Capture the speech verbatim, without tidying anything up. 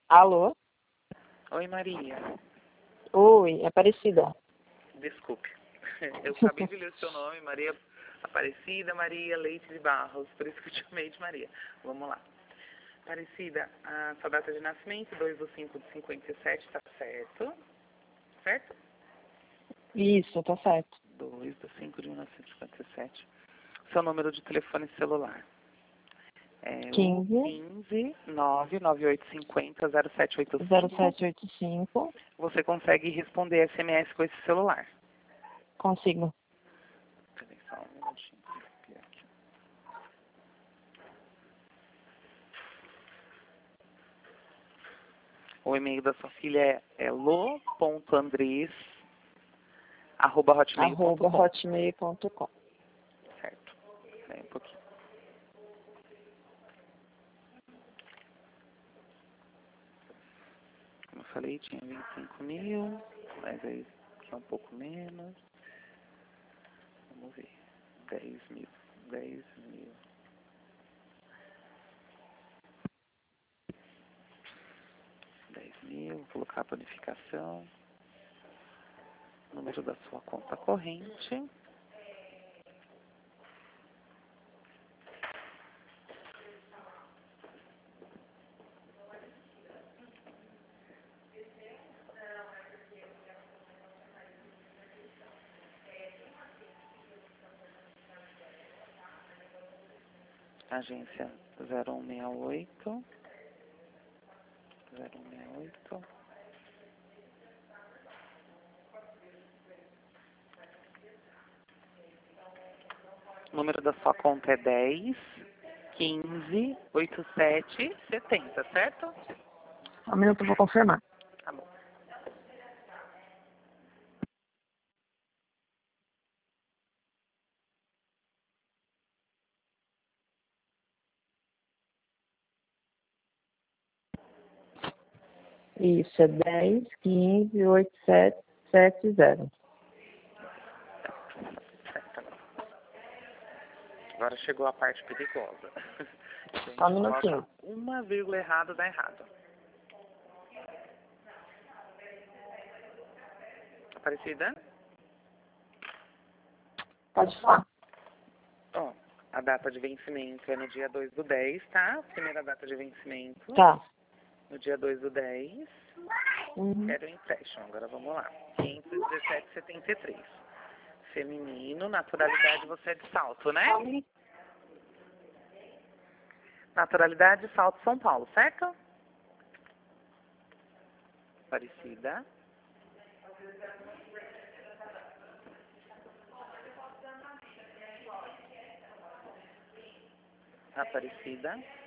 Alô? Oi, Maria. Oi, Aparecida. Desculpe. Eu acabei de ler o seu nome, Maria Aparecida Maria Leite de Barros, por isso que eu te chamei de Maria. Vamos lá. Aparecida, a sua data de nascimento, dois de cinco de cinquenta e sete, tá certo? Certo? Isso, tá certo. dois de cinco de mil novecentos e cinquenta e sete. Seu número de telefone celular é o quinze, quinze, nove nove oito cinco zero, zero sete oito zero cinco. sete oito cinco. Você consegue responder S M S com esse celular? Consigo. Peraí, só um minutinho. Aqui. O e-mail da sua filha é, é lo ponto andres arroba hotmail ponto com. Arroba hotmail ponto com. Certo. Peraí um pouquinho. Como eu falei, tinha vinte e cinco mil, mas aí tinha um pouco menos. Vamos ver. dez mil. dez mil. dez mil, vou colocar a bonificação. Número da sua conta corrente. Agência zero um seis oito. zero um seis oito. O número da sua conta é dez, quinze, oitenta e sete, setenta, certo? Um minuto, eu vou confirmar. Tá bom. Isso, é dez, quinze, oitenta e sete, setenta. Certo. Agora chegou a parte perigosa. Se a gente Só um coloca minutinho. uma vírgula errada, dá errado. Aparecida? Pode falar. Ó, a data de vencimento é no dia dois do dez, tá? Primeira data de vencimento. Tá. No dia dois do dez. Uhum. Quero o empréstimo. Agora vamos lá. quinhentos e dezessete vírgula setenta e três. Feminino, naturalidade, você é de Salto, né? Naturalidade, Salto, São Paulo, certo? Aparecida. Aparecida.